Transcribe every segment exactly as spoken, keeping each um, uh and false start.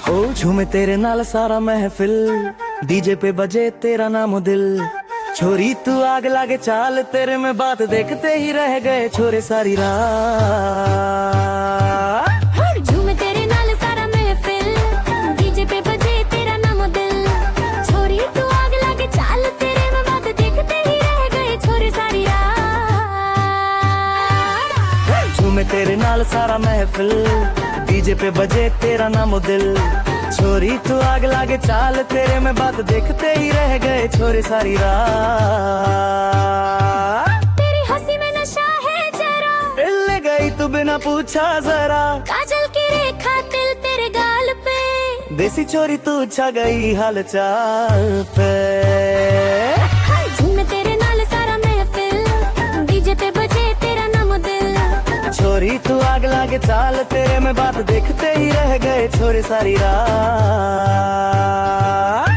ओ झूमे तेरे नाल सारा महफिल, डीजे पे बजे तेरा नाम दिल। छोरी तू आग लागे चाल, तेरे में बात देखते ही रह गए छोरे सारी रात। झूमे तेरे नाल सारा महफिल, डीजे पे बजे तेरा नाम दिल। छोरी तू आग लागे चाल, तेरे में बात देखते ही रह गए छोरे सारी रात। झूमे तेरे नाल सारा महफिल, डीजे पे बजे तेरा नाम दिल। छोरी तू आग लागे चाल, तेरे में बात देखते ही रह गए छोरे सारी रात। तेरी हंसी में नशा है जरा, ले गई तू बिना पूछा जरा। काजल की रेखा तिल तेरे गाल पे, देसी छोरी तू छा गई हाल चाल पे। झूमे तेरे नाल सारा महफिल, डीजे पे बजे तेरा नाम दिल। छोरी तू आग लागे चाल, तेरे में बात देखते ही रह गए छोरे सारी रात।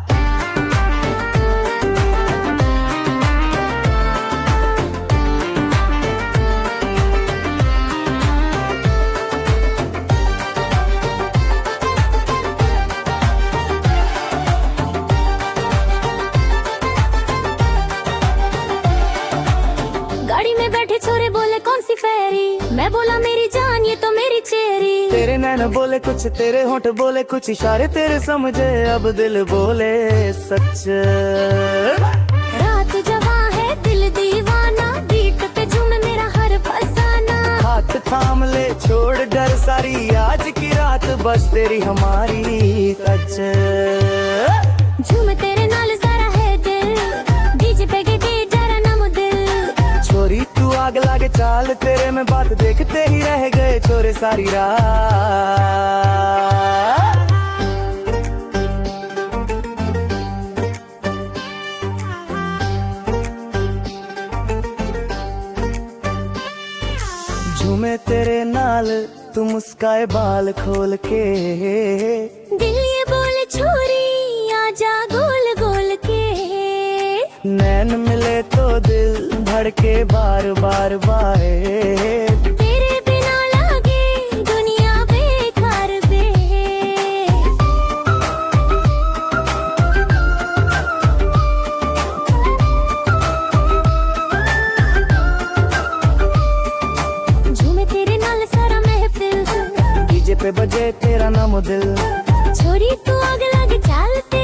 गाड़ी में बैठे छोरे बोले कौन सी फेरी, मैं बोला मेरी जान ये तो मेरी चेरी। तेरे नैन बोले कुछ, तेरे होंठ बोले कुछ, इशारे तेरे समझे अब दिल बोले सच। रात जवां है दिल दीवाना, बीट पे झूमे मेरा हर फसाना। हाथ थाम ले छोड़ डर सारी, आज की रात बस तेरी हमारी सच। झूमे तेरे नाल सारा है दिल, डीजे पे गे जरा नाम दिल। छोरी तू आग लागे चाल, तेरे में बात देखते ही रह गए छोरे सारी रात। झूमे तेरे नाल तू मुस्काए बाल खोल के, दिल ये बोले छोरी आजा गोल गोल के। नैन मिले तो दिल धड़के बार बार बाए। तेरे बिना लागे दुनिया बेकार बे। झूमे तेरे नाल सारा महफिल, डीजे पे बजे तेरा नाम दिल। छोरी तू आग लागे चाल।